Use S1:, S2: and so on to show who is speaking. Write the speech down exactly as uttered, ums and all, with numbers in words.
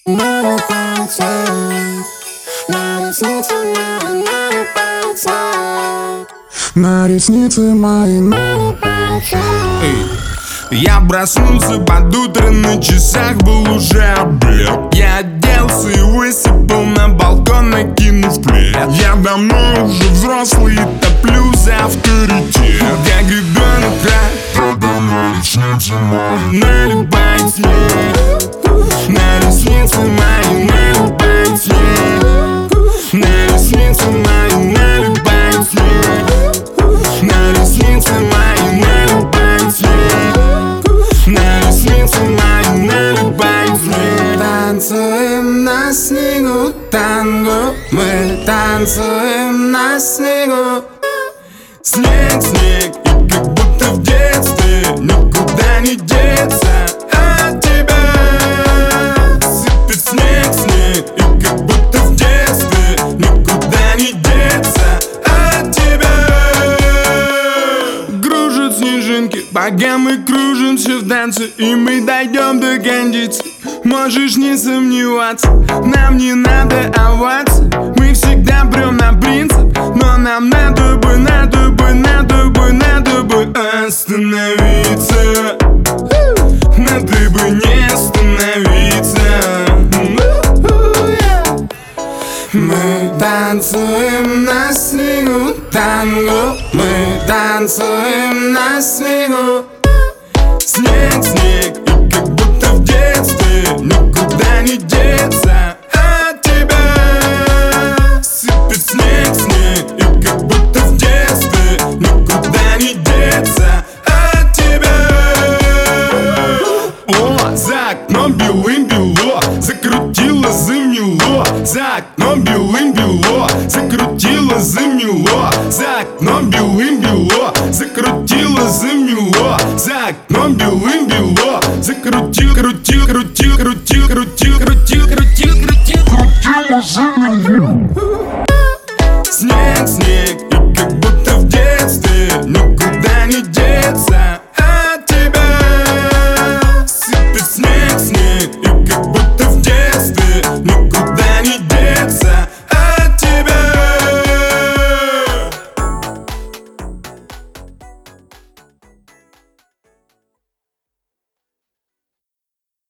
S1: На ресницы мои.
S2: Я проснулся под утро, на часах был уже обед. Я оделся и высыпал на балкон, накинув плед. Я давно уже взрослый и топлю за авторитет. Как ребенок рад, на ресницы мои налипай снег. На ресницы мои налипай снег. На ресницы мои налипай снег. На ресницы мои налипай снег. На ресницы мои налипай снег. Танцуем на снегу танго, мы танцуем на снегу. Снег, снег, и как будто в детстве никуда не деться от тебя. Сыпет снег, снег, и как будто в детстве никуда не деться от тебя. Кружат снежинки, пока мы кружимся в танце, и мы дойдем до кондиции. Можешь не сомневаться, нам не надо оваций. Мы всегда прем на принцип, но нам надо бы, надо бы, надо бы, надо бы остановиться. Надо бы не остановиться. Мы танцуем на снегу танго, мы танцуем на снегу. Снег, снег, и как будто в детстве никуда не деться от тебя. Сыпет снег, снег, и как будто в детстве никуда не деться от тебя. О, за окном белым-бело, закрутило, замело. За окном белым-бело, закрутило, замело. За окном белым-бело, закрутило, замело. За окном белым-бело, закрутил, крутил, крутил, крутил, крутил, крутил, крутил, крутил, крутило, замело. Снег, снег,